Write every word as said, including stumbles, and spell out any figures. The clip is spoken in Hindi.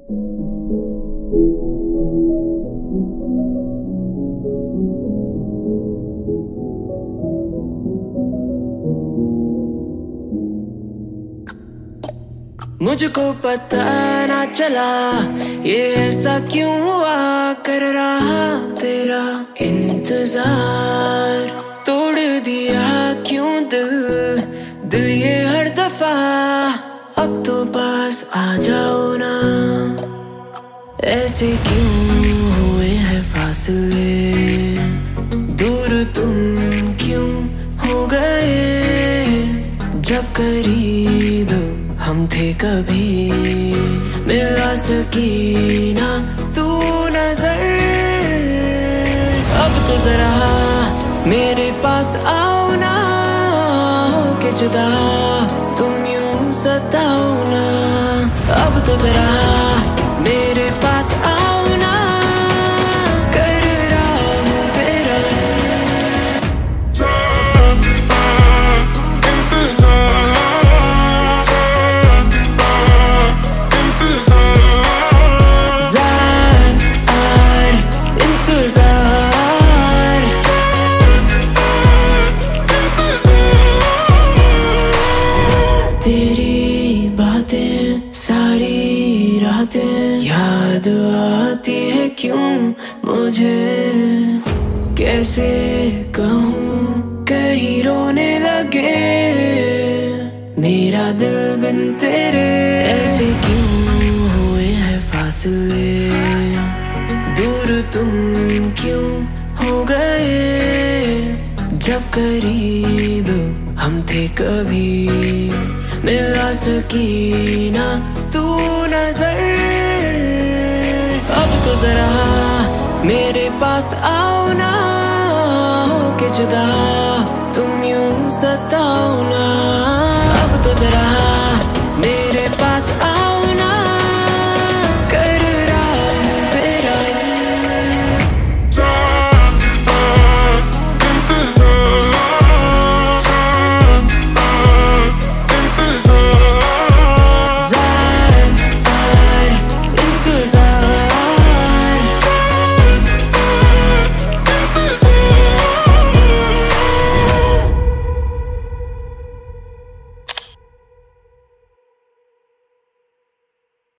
मुझको पता ना चला ये ऐसा क्यों हुआ, कर रहा तेरा इंतजार। तोड़ दिया क्यों दिल दिल ये हर दफा, अब तो पास आ जाओ ना। ऐसे क्यों हुए हैं फासले, दूर तुम क्यों हो गए, जब करीब हम थे कभी मिला सकी ना तू नजर। अब तो जरा मेरे पास आओ ना, होके जुदा तुम यूं सताओ ना। अब तो जरा मेरे पास आओ ना, कर रहा हूँ तेरा याद आती है क्यों मुझे, कैसे कहूँ कहीं रोने लगे मेरा दिल बिन तेरे। ऐसे क्यों हुए हैं फासले, दूर तुम क्यों हो गए, जब करीब हम थे कभी मिला सकी ना तू नजर। अब तो जरा मेरे पास आओ ना, होके जुदा तुम यूं सताओ ना।